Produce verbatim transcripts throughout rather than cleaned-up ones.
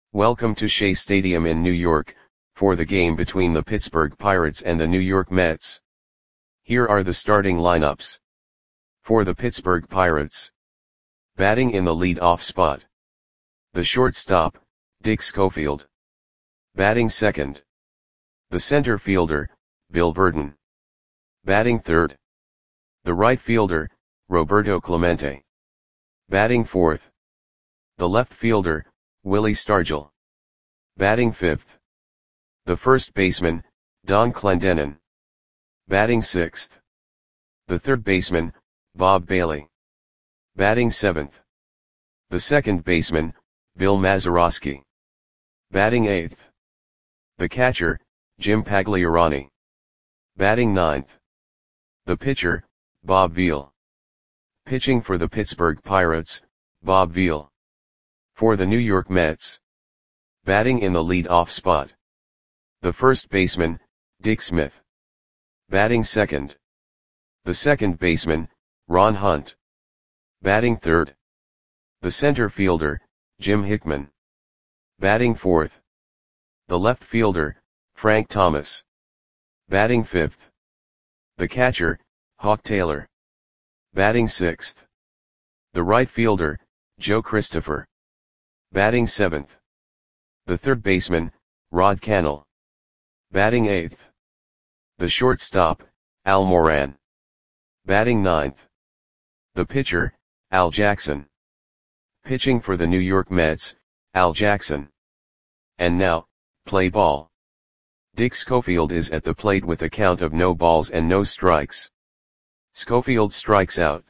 Welcome to Shea Stadium in New York, for the game between the Pittsburgh Pirates and the New York Mets. Here are the starting lineups. For the Pittsburgh Pirates. Batting in the lead-off spot. The shortstop, Dick Schofield. Batting second. The center fielder, Bill Virdon. Batting third. The right fielder, Roberto Clemente. Batting fourth. The left fielder, Willie Stargell. Batting fifth. The first baseman, Don Clendenon. Batting sixth. The third baseman, Bob Bailey. Batting seventh. The second baseman, Bill Mazeroski. Batting eighth. The catcher, Jim Pagliarani. Batting ninth. The pitcher, Bob Veal. Pitching for the Pittsburgh Pirates, Bob Veal. For the New York Mets. Batting in the lead-off spot. The first baseman, Dick Smith. Batting second. The second baseman, Ron Hunt. Batting third. The center fielder, Jim Hickman. Batting fourth. The left fielder, Frank Thomas. Batting fifth. The catcher, Hawk Taylor. Batting sixth. The right fielder, Joe Christopher. Batting seventh. The third baseman, Rod Cannell. Batting eighth. The shortstop, Al Moran. Batting ninth. The pitcher, Al Jackson. Pitching for the New York Mets, Al Jackson. And now, play ball. Dick Schofield is at the plate with a count of no balls and no strikes. Schofield strikes out.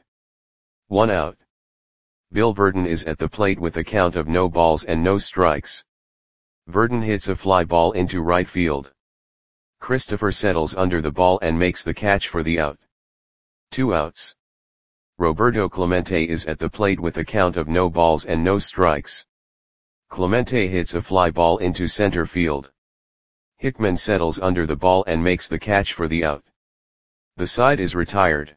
One out. Bill Virdon is at the plate with a count of no balls and no strikes. Virdon hits a fly ball into right field. Christopher settles under the ball and makes the catch for the out. Two outs. Roberto Clemente is at the plate with a count of no balls and no strikes. Clemente hits a fly ball into center field. Hickman settles under the ball and makes the catch for the out. The side is retired.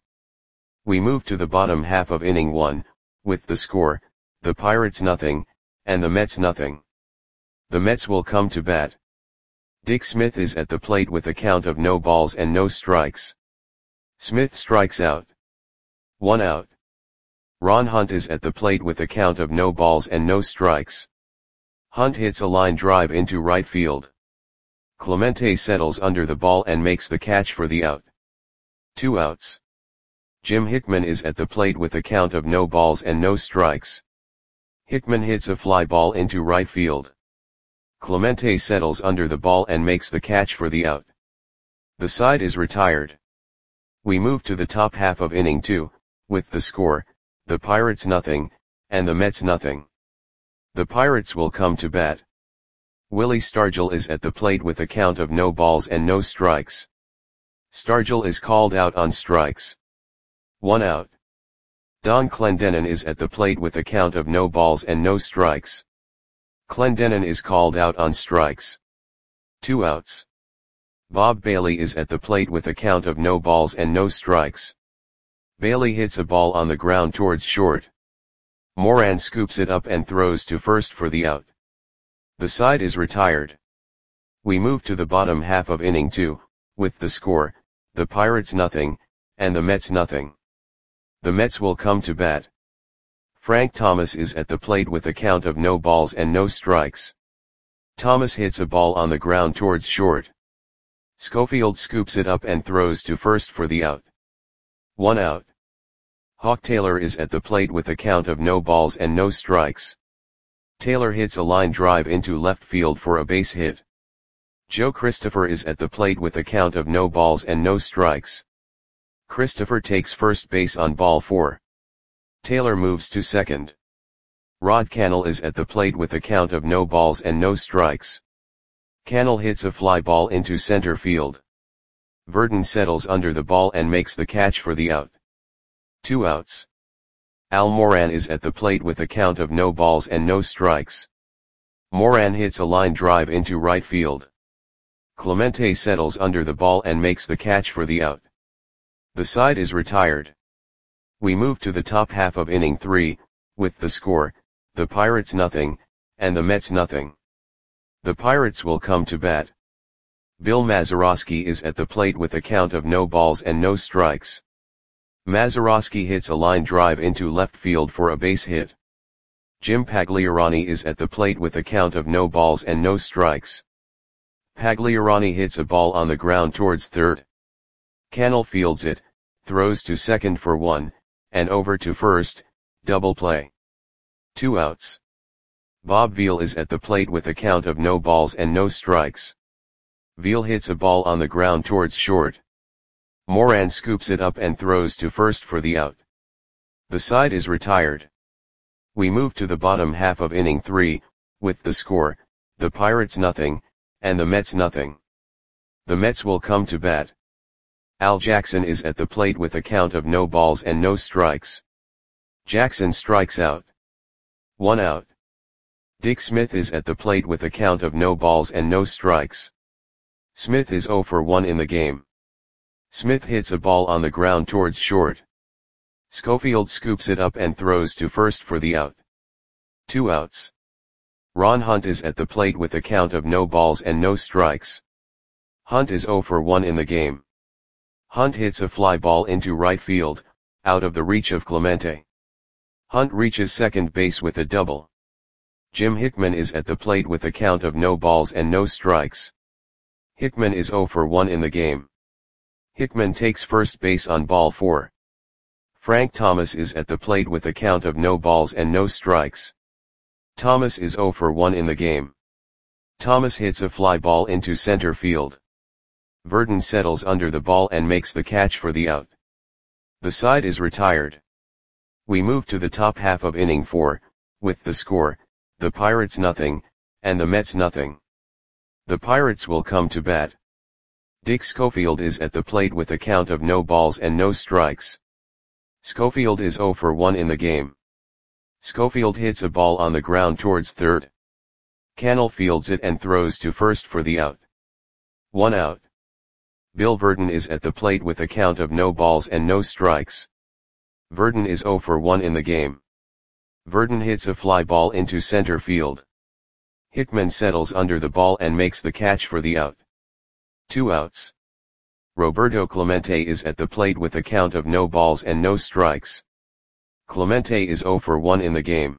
We move to the bottom half of inning one, with the score, the Pirates nothing, and the Mets nothing. The Mets will come to bat. Dick Smith is at the plate with a count of no balls and no strikes. Smith strikes out. One out. Ron Hunt is at the plate with a count of no balls and no strikes. Hunt hits a line drive into right field. Clemente settles under the ball and makes the catch for the out. Two outs. Jim Hickman is at the plate with a count of no balls and no strikes. Hickman hits a fly ball into right field. Clemente settles under the ball and makes the catch for the out. The side is retired. We move to the top half of inning two, with the score, the Pirates nothing, and the Mets nothing. The Pirates will come to bat. Willie Stargell is at the plate with a count of no balls and no strikes. Stargell is called out on strikes. One out. Don Clendenon is at the plate with a count of no balls and no strikes. Clendenon is called out on strikes. Two outs. Bob Bailey is at the plate with a count of no balls and no strikes. Bailey hits a ball on the ground towards short. Moran scoops it up and throws to first for the out. The side is retired. We move to the bottom half of inning two, with the score, the Pirates nothing, and the Mets nothing. The Mets will come to bat. Frank Thomas is at the plate with a count of no balls and no strikes. Thomas hits a ball on the ground towards short. Schofield scoops it up and throws to first for the out. One out. Hawk Taylor is at the plate with a count of no balls and no strikes. Taylor hits a line drive into left field for a base hit. Joe Christopher is at the plate with a count of no balls and no strikes. Christopher takes first base on ball four. Taylor moves to second. Rod Cannell is at the plate with a count of no balls and no strikes. Cannell hits a fly ball into center field. Virdon settles under the ball and makes the catch for the out. Two outs. Al Moran is at the plate with a count of no balls and no strikes. Moran hits a line drive into right field. Clemente settles under the ball and makes the catch for the out. The side is retired. We move to the top half of inning three, with the score, the Pirates nothing, and the Mets nothing. The Pirates will come to bat. Bill Mazeroski is at the plate with a count of no balls and no strikes. Mazeroski hits a line drive into left field for a base hit. Jim Pagliarani is at the plate with a count of no balls and no strikes. Pagliarani hits a ball on the ground towards third. Cannell fields it, throws to second for one, and over to first, double play. Two outs. Bob Veal is at the plate with a count of no balls and no strikes. Veal hits a ball on the ground towards short. Moran scoops it up and throws to first for the out. The side is retired. We move to the bottom half of inning three, with the score, the Pirates nothing, and the Mets nothing. The Mets will come to bat. Al Jackson is at the plate with a count of no balls and no strikes. Jackson strikes out. One out. Dick Smith is at the plate with a count of no balls and no strikes. Smith is oh for one in the game. Smith hits a ball on the ground towards short. Schofield scoops it up and throws to first for the out. Two outs. Ron Hunt is at the plate with a count of no balls and no strikes. Hunt is oh for one in the game. Hunt hits a fly ball into right field, out of the reach of Clemente. Hunt reaches second base with a double. Jim Hickman is at the plate with a count of no balls and no strikes. Hickman is oh for one in the game. Hickman takes first base on ball four. Frank Thomas is at the plate with a count of no balls and no strikes. Thomas is oh for one in the game. Thomas hits a fly ball into center field. Verdon settles under the ball and makes the catch for the out. The side is retired. We move to the top half of inning four, with the score, the Pirates nothing, and the Mets nothing. The Pirates will come to bat. Dick Schofield is at the plate with a count of no balls and no strikes. Schofield is oh for one in the game. Schofield hits a ball on the ground towards third. Cannell fields it and throws to first for the out. One out. Bill Verdon is at the plate with a count of no balls and no strikes. Verdon is oh for one in the game. Verdon hits a fly ball into center field. Hickman settles under the ball and makes the catch for the out. Two outs. Roberto Clemente is at the plate with a count of no balls and no strikes. Clemente is oh for one in the game.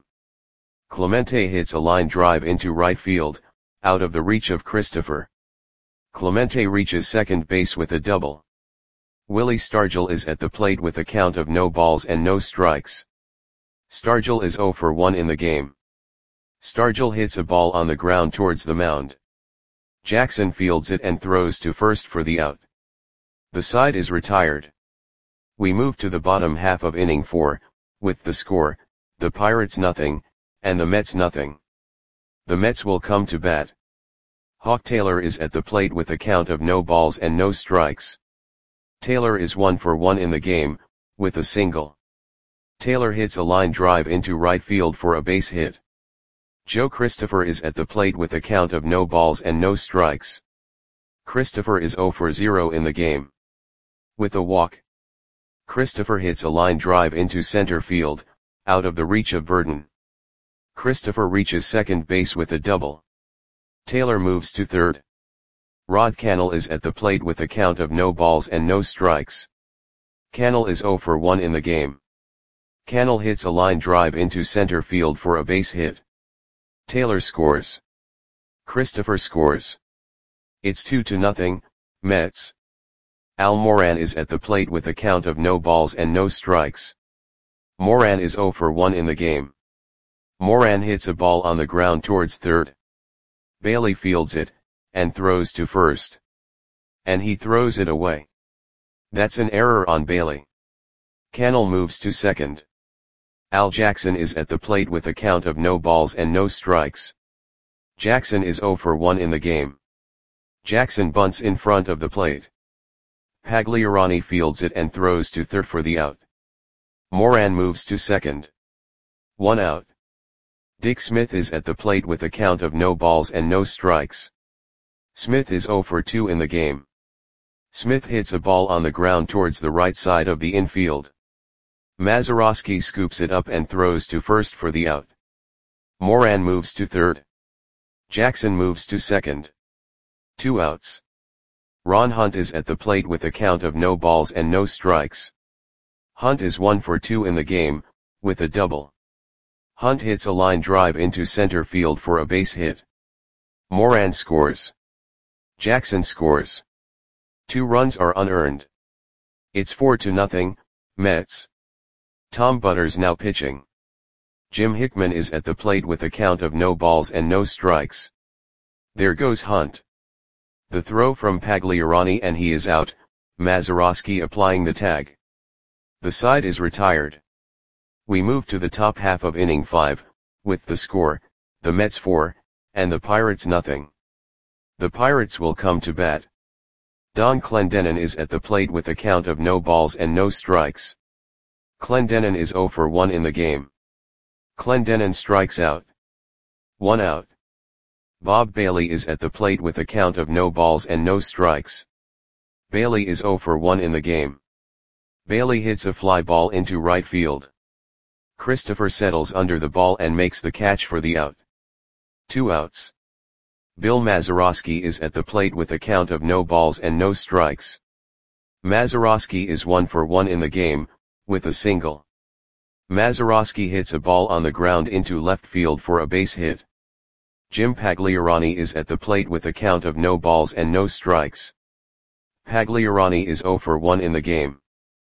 Clemente hits a line drive into right field, out of the reach of Christopher. Clemente reaches second base with a double. Willie Stargell is at the plate with a count of no balls and no strikes. Stargell is oh for one in the game. Stargell hits a ball on the ground towards the mound. Jackson fields it and throws to first for the out. The side is retired. We move to the bottom half of inning four, with the score, the Pirates nothing, and the Mets nothing. The Mets will come to bat. Hawk Taylor is at the plate with a count of no balls and no strikes. Taylor is one for one in the game, with a single. Taylor hits a line drive into right field for a base hit. Joe Christopher is at the plate with a count of no balls and no strikes. Christopher is oh for zero in the game. With a walk. Christopher hits a line drive into center field, out of the reach of Verdon. Christopher reaches second base with a double. Taylor moves to third. Rod Cannell is at the plate with a count of no balls and no strikes. Cannell is oh for one in the game. Cannell hits a line drive into center field for a base hit. Taylor scores. Christopher scores. It's two to nothing, Mets. Al Moran is at the plate with a count of no balls and no strikes. Moran is oh for one in the game. Moran hits a ball on the ground towards third. Bailey fields it, and throws to first. And he throws it away. That's an error on Bailey. Cannell moves to second. Al Jackson is at the plate with a count of no balls and no strikes. Jackson is oh for one in the game. Jackson bunts in front of the plate. Pagliarani fields it and throws to third for the out. Moran moves to second. One out. Dick Smith is at the plate with a count of no balls and no strikes. Smith is oh for two in the game. Smith hits a ball on the ground towards the right side of the infield. Mazeroski scoops it up and throws to first for the out. Moran moves to third. Jackson moves to second. Two outs. Ron Hunt is at the plate with a count of no balls and no strikes. Hunt is one for two in the game, with a double. Hunt hits a line drive into center field for a base hit. Moran scores. Jackson scores. Two runs are unearned. It's four to nothing, Mets. Tom Butters now pitching. Jim Hickman is at the plate with a count of no balls and no strikes. There goes Hunt. The throw from Pagliarani and he is out, Mazeroski applying the tag. The side is retired. We move to the top half of inning five, with the score, the Mets four, and the Pirates nothing. The Pirates will come to bat. Don Clendenon is at the plate with a count of no balls and no strikes. Clendenon is zero for one in the game. Clendenon strikes out. One out. Bob Bailey is at the plate with a count of no balls and no strikes. Bailey is zero for one in the game. Bailey hits a fly ball into right field. Christopher settles under the ball and makes the catch for the out. Two outs. Bill Mazeroski is at the plate with a count of no balls and no strikes. Mazeroski is one for one in the game, with a single. Mazeroski hits a ball on the ground into left field for a base hit. Jim Pagliarani is at the plate with a count of no balls and no strikes. Pagliarani is zero for one in the game.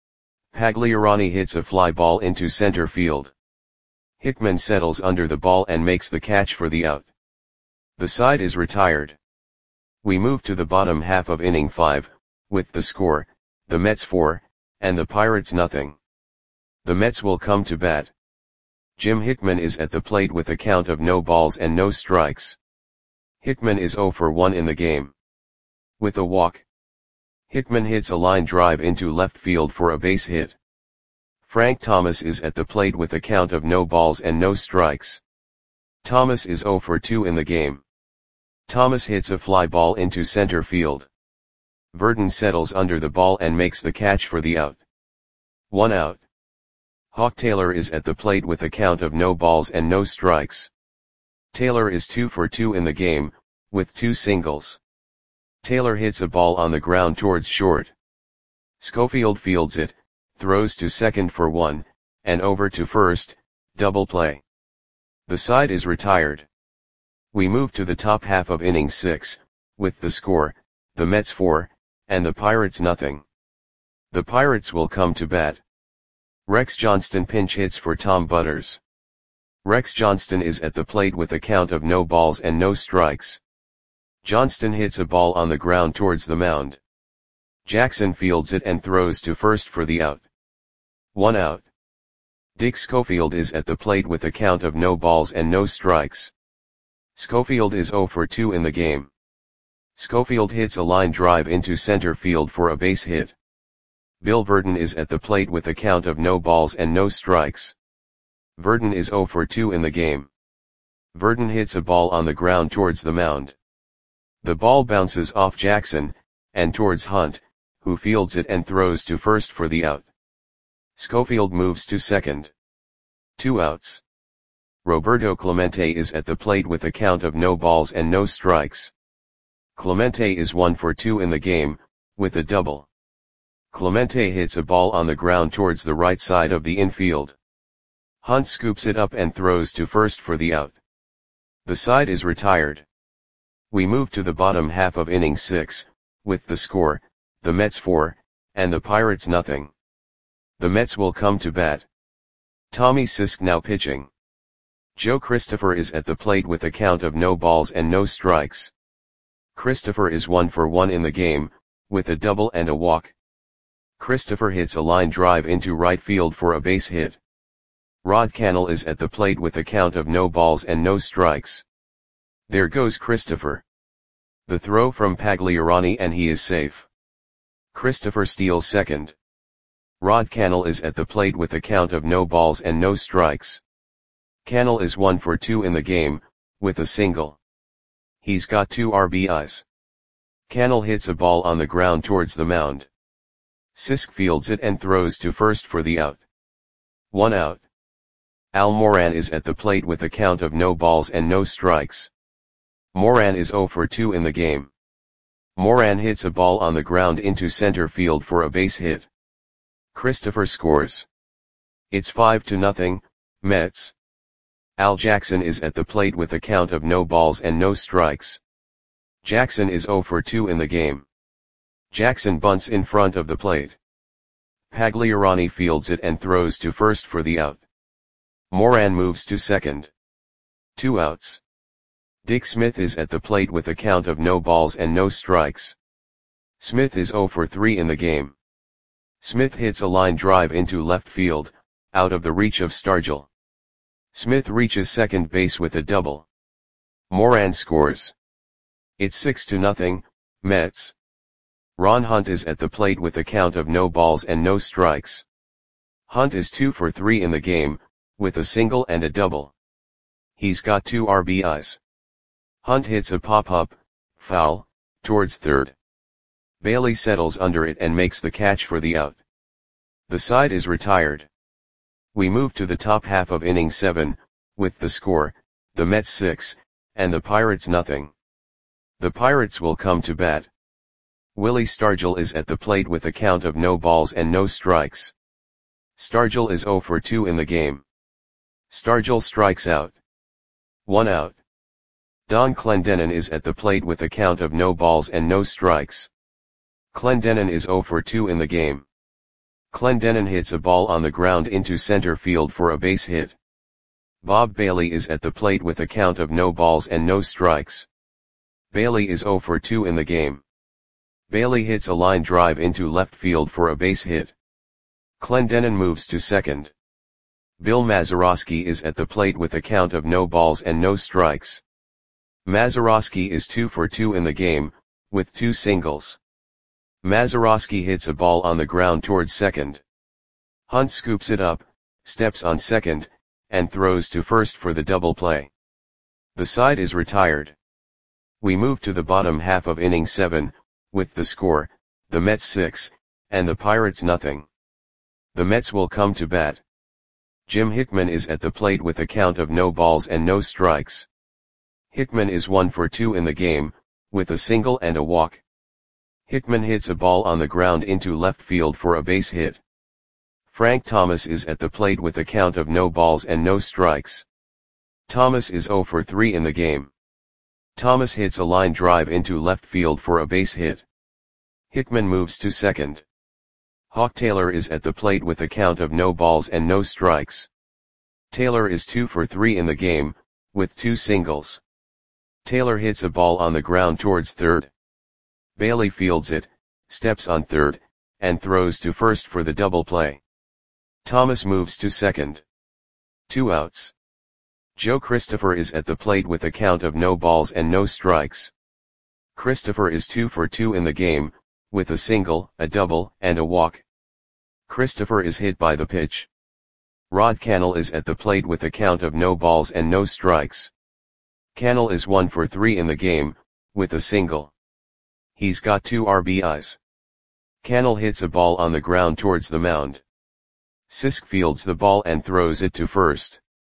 Pagliarani hits a fly ball into center field. Hickman settles under the ball and makes the catch for the out. The side is retired. We move to the bottom half of inning five, with the score, the Mets four, and the Pirates nothing. The Mets will come to bat. Jim Hickman is at the plate with a count of no balls and no strikes. Hickman is zero for one in the game. With a walk. Hickman hits a line drive into left field for a base hit. Frank Thomas is at the plate with a count of no balls and no strikes. Thomas is zero for two in the game. Thomas hits a fly ball into center field. Verdon settles under the ball and makes the catch for the out. One out. Hawk Taylor is at the plate with a count of no balls and no strikes. Taylor is two for two in the game, with two singles. Taylor hits a ball on the ground towards short. Schofield fields it, throws to second for one, and over to first, double play. The side is retired. We move to the top half of inning six, with the score, the Mets four, and the Pirates nothing. The Pirates will come to bat. Rex Johnston pinch hits for Tom Butters. Rex Johnston is at the plate with a count of no balls and no strikes. Johnston hits a ball on the ground towards the mound. Jackson fields it and throws to first for the out. One out. Dick Schofield is at the plate with a count of no balls and no strikes. Schofield is zero for two in the game. Schofield hits a line drive into center field for a base hit. Bill Verdon is at the plate with a count of no balls and no strikes. Verdon is zero for two in the game. Verdon hits a ball on the ground towards the mound. The ball bounces off Jackson, and towards Hunt, who fields it and throws to first for the out. Schofield moves to second. Two outs. Roberto Clemente is at the plate with a count of no balls and no strikes. Clemente is one for two in the game, with a double. Clemente hits a ball on the ground towards the right side of the infield. Hunt scoops it up and throws to first for the out. The side is retired. We move to the bottom half of inning six, with the score, the Mets four, and the Pirates nothing. The Mets will come to bat. Tommy Sisk now pitching. Joe Christopher is at the plate with a count of no balls and no strikes. Christopher is one for one in the game, with a double and a walk. Christopher hits a line drive into right field for a base hit. Rod Cannell is at the plate with a count of no balls and no strikes. There goes Christopher. The throw from Pagliarani and he is safe. Christopher steals second. Rod Cannell is at the plate with a count of no balls and no strikes. Cannell is one for two in the game, with a single. He's got two R B Is. Cannell hits a ball on the ground towards the mound. Sisk fields it and throws to first for the out. One out. Al Moran is at the plate with a count of no balls and no strikes. Moran is zero for two in the game. Moran hits a ball on the ground into center field for a base hit. Christopher scores. It's five to nothing, Mets. Al Jackson is at the plate with a count of no balls and no strikes. Jackson is zero for two in the game. Jackson bunts in front of the plate. Pagliarani fields it and throws to first for the out. Moran moves to second. Two outs. Dick Smith is at the plate with a count of no balls and no strikes. Smith is zero for three in the game. Smith hits a line drive into left field, out of the reach of Stargell. Smith reaches second base with a double. Moran scores. It's six to nothing, Mets. Ron Hunt is at the plate with a count of no balls and no strikes. Hunt is two for three in the game, with a single and a double. He's got two R B Is. Hunt hits a pop-up, foul, towards third. Bailey settles under it and makes the catch for the out. The side is retired. We move to the top half of inning seven, with the score, the Mets six, and the Pirates nothing. The Pirates will come to bat. Willie Stargell is at the plate with a count of no balls and no strikes. Stargell is zero for two in the game. Stargell strikes out. One out. Don Clendenon is at the plate with a count of no balls and no strikes. Clendenon is zero for two in the game. Clendenon hits a ball on the ground into center field for a base hit. Bob Bailey is at the plate with a count of no balls and no strikes. Bailey is zero for two in the game. Bailey hits a line drive into left field for a base hit. Clendenon moves to second. Bill Mazeroski is at the plate with a count of no balls and no strikes. Mazeroski is two for two in the game, with two singles. Mazeroski hits a ball on the ground towards second. Hunt scoops it up, steps on second, and throws to first for the double play. The side is retired. We move to the bottom half of inning seven, with the score, the Mets six, and the Pirates nothing. The Mets will come to bat. Jim Hickman is at the plate with a count of no balls and no strikes. Hickman is one for two in the game, with a single and a walk. Hickman hits a ball on the ground into left field for a base hit. Frank Thomas is at the plate with a count of no balls and no strikes. Thomas is zero for three in the game. Thomas hits a line drive into left field for a base hit. Hickman moves to second. Hawk Taylor is at the plate with a count of no balls and no strikes. Taylor is two for three in the game, with two singles. Taylor hits a ball on the ground towards third. Bailey fields it, steps on third, and throws to first for the double play. Thomas moves to second. Two outs. Joe Christopher is at the plate with a count of no balls and no strikes. Christopher is two for two in the game, with a single, a double, and a walk. Christopher is hit by the pitch. Rod Cannell is at the plate with a count of no balls and no strikes. Cannell is one for three in the game, with a single. He's got two R B Is. Cannell hits a ball on the ground towards the mound. Sisk fields the ball and throws it to first.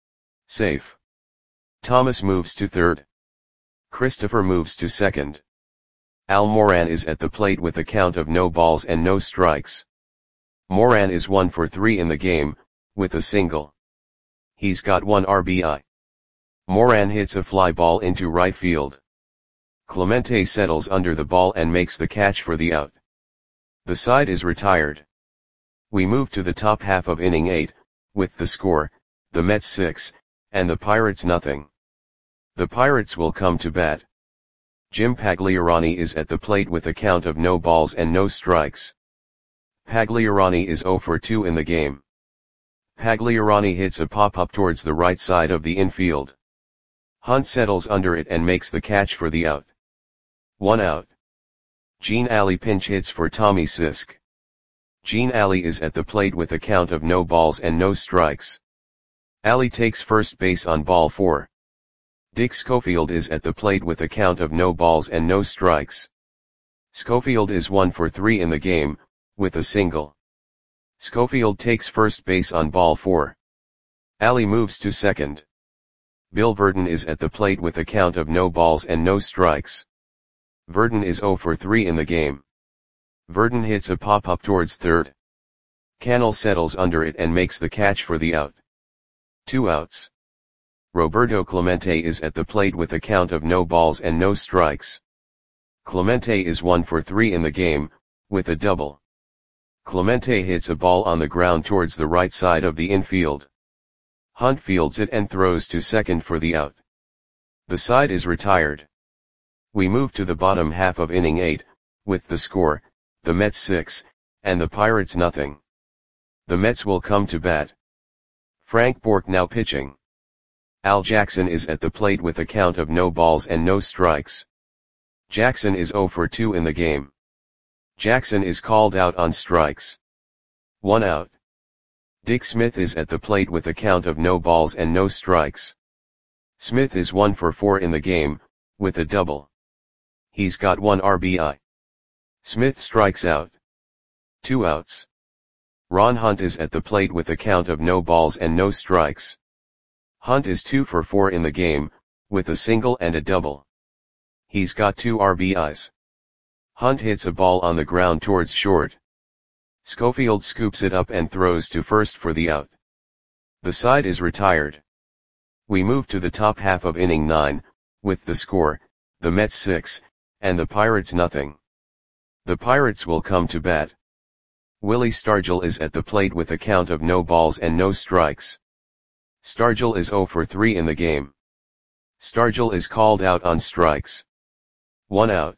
Safe. Thomas moves to third. Christopher moves to second. Al Moran is at the plate with a count of no balls and no strikes. Moran is one for three in the game, with a single. He's got one R B I. Moran hits a fly ball into right field. Clemente settles under the ball and makes the catch for the out. The side is retired. We move to the top half of inning eight, with the score, the Mets six, and the Pirates nothing. The Pirates will come to bat. Jim Pagliarani is at the plate with a count of no balls and no strikes. Pagliarani is zero for two in the game. Pagliarani hits a pop-up towards the right side of the infield. Hunt settles under it and makes the catch for the out. One out. Gene Alley pinch hits for Tommy Sisk. Gene Alley is at the plate with a count of no balls and no strikes. Alley takes first base on ball four. Dick Schofield is at the plate with a count of no balls and no strikes. Schofield is one for three in the game, with a single. Schofield takes first base on ball four. Alley moves to second. Bill Virdon is at the plate with a count of no balls and no strikes. Virdon is zero for three in the game. Virdon hits a pop-up towards third. Cannell settles under it and makes the catch for the out. Two outs. Roberto Clemente is at the plate with a count of no balls and no strikes. Clemente is one for three in the game, with a double. Clemente hits a ball on the ground towards the right side of the infield. Hunt fields it and throws to second for the out. The side is retired. We move to the bottom half of inning eight, with the score, the Mets six, and the Pirates nothing. The Mets will come to bat. Frank Bourque now pitching. Al Jackson is at the plate with a count of no balls and no strikes. Jackson is zero for two in the game. Jackson is called out on strikes. One out. Dick Smith is at the plate with a count of no balls and no strikes. Smith is one for four in the game, with a double. He's got one R B I. Smith strikes out. Two outs. Ron Hunt is at the plate with a count of no balls and no strikes. Hunt is two for four in the game, with a single and a double. He's got two R B Is. Hunt hits a ball on the ground towards short. Schofield scoops it up and throws to first for the out. The side is retired. We move to the top half of inning nine, with the score, the Mets six, and the Pirates nothing. The Pirates will come to bat. Willie Stargell is at the plate with a count of no balls and no strikes. Stargell is zero for three in the game. Stargell is called out on strikes. One out.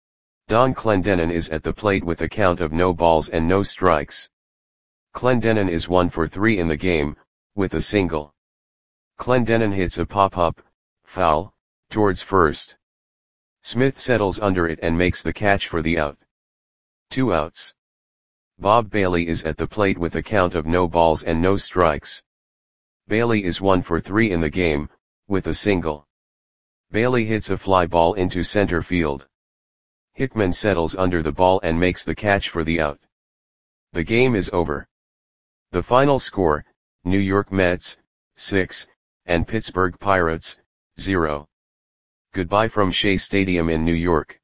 Don Clendenon is at the plate with a count of no balls and no strikes. Clendenon is one for three in the game, with a single. Clendenon hits a pop-up, foul, towards first. Smith settles under it and makes the catch for the out. Two outs. Bob Bailey is at the plate with a count of no balls and no strikes. Bailey is one for three in the game, with a single. Bailey hits a fly ball into center field. Hickman settles under the ball and makes the catch for the out. The game is over. The final score, New York Mets, six, and Pittsburgh Pirates, zero. Goodbye from Shea Stadium in New York.